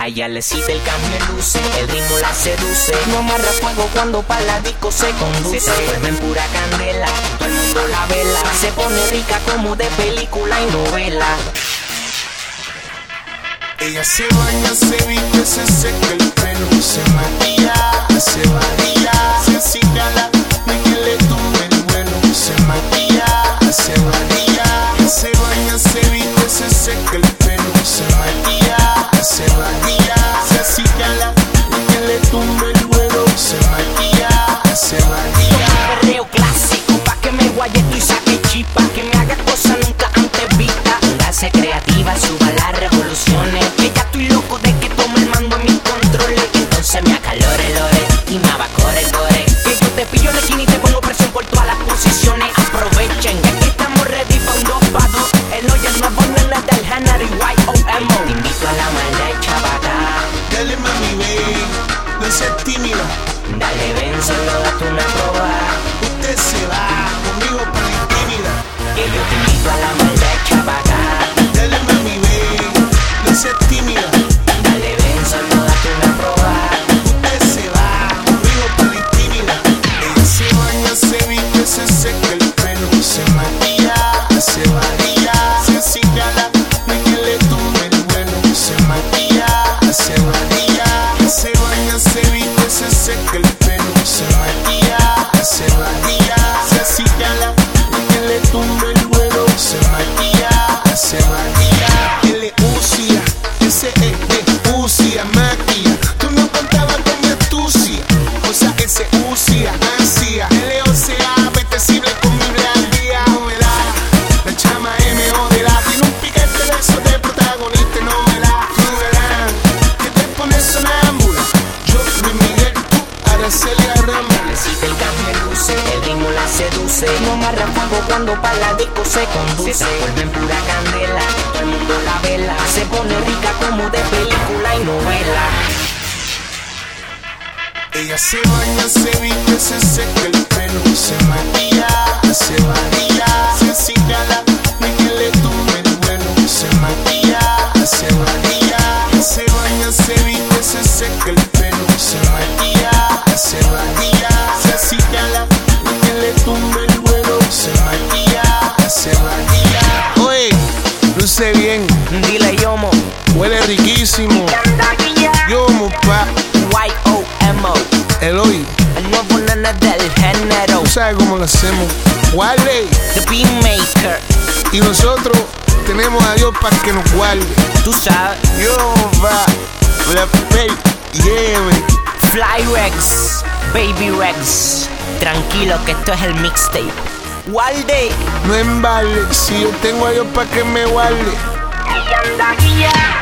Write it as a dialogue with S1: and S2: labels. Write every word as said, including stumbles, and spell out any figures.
S1: A ella le cita el cambio de luces, el ritmo la seduce. No amarra fuego cuando pa' la disco se conduce. Se duerme en pura candela, todo el mundo la vela. Se pone rica como de película y novela.
S2: Ella se baña, se viste, se seca el pelo, se maquilla, se varía, se acicala, no hay quien le tumbe el vuelo. Se maquilla, se varía, se baña, se viste, se seca el pelo, se maquilla, se varía, se acicala, no hay quien le tumbe el vuelo. Se maquilla, se varía.
S1: Un perreo clásico pa' que me guaye y saque chispa, que me haga cosas nunca antes vistas. Póngase creativa, suba las revoluciones, que ya estoy loco de que tome el mando en mis controles. Entonces me acalore lore y me abacore core, que yo te pillo en la esquina y te pongo presión por todas las posiciones. Aprovechen, que aquí estamos ready pa' un dos pa' dos. El hoy es nuevo nene del Henry Y O M O. Te invito a la maldad hecha vaca.
S2: Dale mami ven, no seas tímida.
S1: Dale ven, solo date una proba.
S2: Usted se va conmigo para la intimidad.
S1: Que yo te invito a la maldad hecha vaca.
S2: Dale mami ven, no seas tímida.
S1: Dale ven, solo date una proba.
S2: Usted se va conmigo para la intimidad. Ella se baña, se viste, se seca el pelo, se maquilla, se varía, se acicala, no hay quien le tumbe el vuelo. Se maquilla, se varía, se baña, se viste, se seca el pelo, se maquilla, se varía, se acicala, no hay quien le tumbe el vuelo. Se maquilla, se varía. Él es Ucia, ese es de Ucia, maquilla. Tú no contabas con mi astucia, o sea, ese Ucia, ansia. L O C A, apetecible, comible al día, humedad. La chama M O de la, tiene un piquete de esos de protagonista, no me la. Tú verás, que te pones sonámbula. Yo, Luis Miguel, tú, Araceli Ramos.
S1: Necesita el cambio de luces, el ritmo la seduce. No amarra fuego cuando pa' la disco se conduce. Se vuelve en pura candela, todo el mundo la vela. Se pone rica como de película y novela.
S2: Ella se baña, se viste, se seca el pelo, se maquilla, se varía, se acicala, no hay quien le tumbe el vuelo. Se maquilla, se varía, se baña, se viste, se seca el pelo, se maquilla, se varía, se acicala, no hay quien le tumbe el vuelo. Se maquilla, se varía. Oye, luce bien,
S1: Dile Yomo,
S2: huele riquísimo. Yomo pa,
S1: Y O M O,
S2: Eloy.
S1: el nuevo nene del género.
S2: Tú sabes cómo lo hacemos. Wale.
S1: The Beatmaker,
S2: Y nosotros tenemos a Dios para que nos guarde.
S1: tú sabes.
S2: Yo va, la pay, yeah, man.
S1: Fly Rex, Baby Rex. Tranquilo que esto es el mixtape. Walde.
S2: No embale, si yo tengo a Dios para que me guarde.
S1: Y anda guía.